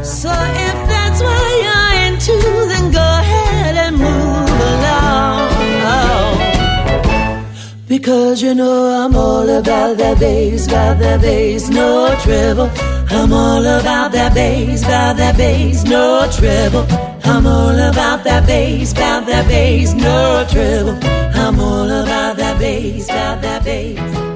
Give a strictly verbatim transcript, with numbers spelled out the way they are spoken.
So if that's what you're into, then go ahead and move along. Because you know I'm all about that bass, about that bass, no treble. I'm all about that bass, about that bass, no treble. I'm all about that bass, about that bass, no treble. I'm all about that bass, about that bass.